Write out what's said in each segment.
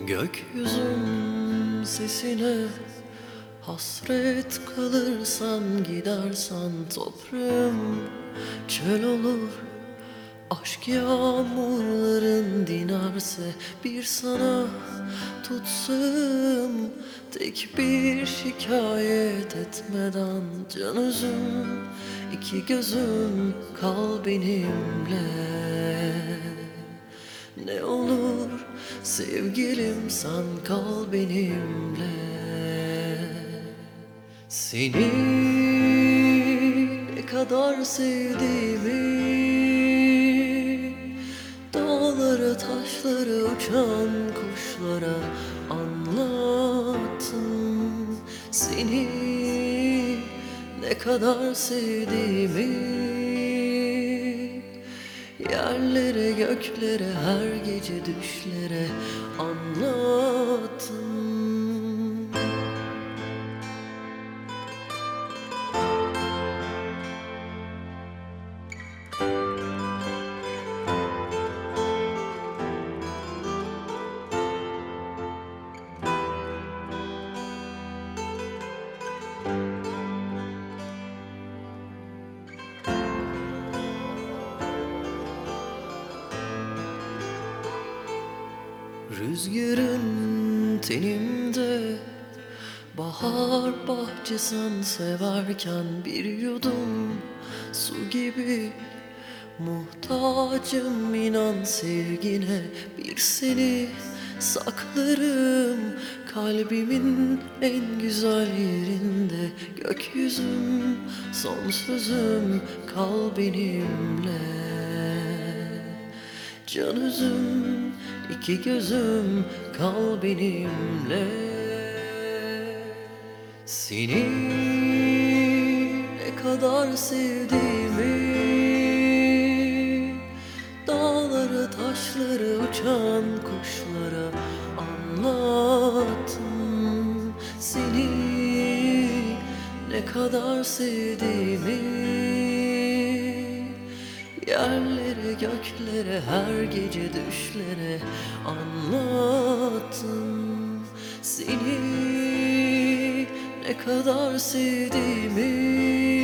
Gökyüzün sesine hasret kalırsan, gidersen toprağım çöl olur. Aşk yağmurların dinerse bir sana tutsam, tek bir şikayet etmeden can özüm, iki gözüm kal benimle. Ne olur sevgilim sen kal benimle. Seni ne kadar sevdiğimi dağlara taşlara uçan kuşlara anlattım. Seni ne kadar sevdiğimi yerlere göklere her gece düşlere anlattım. Rüzgarın tenimde, bahar bahçesen severken bir yudum su gibi muhtacım inan sevgine. Bir seni saklarım kalbimin en güzel yerinde. Gökyüzüm son sözüm kal benimle. Can özüm iki gözüm kal benimle. Seni ne kadar sevdiğimi dağlara taşlara uçan kuşlara anlattım. Seni ne kadar sevdiğimi yerlere göklere her gece düşlere anlattım. Seni ne kadar sevdiğimi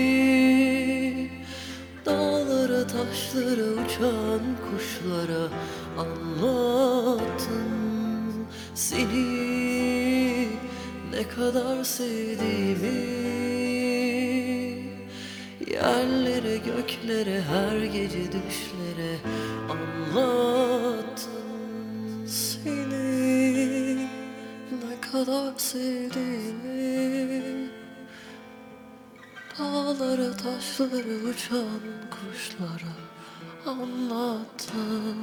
dağlara taşlara uçan kuşlara anlattım. Seni ne kadar sevdiğimi yerlere göklere her gece düşlere anlattım. Seni ne kadar sevdiğimi dağlara taşlara uçan kuşlara anlattım.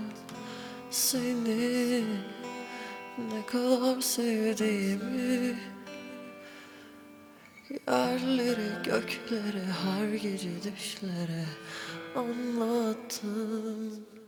Seni ne kadar sevdiğimi yerlere göklere her gece düşlere anlattım.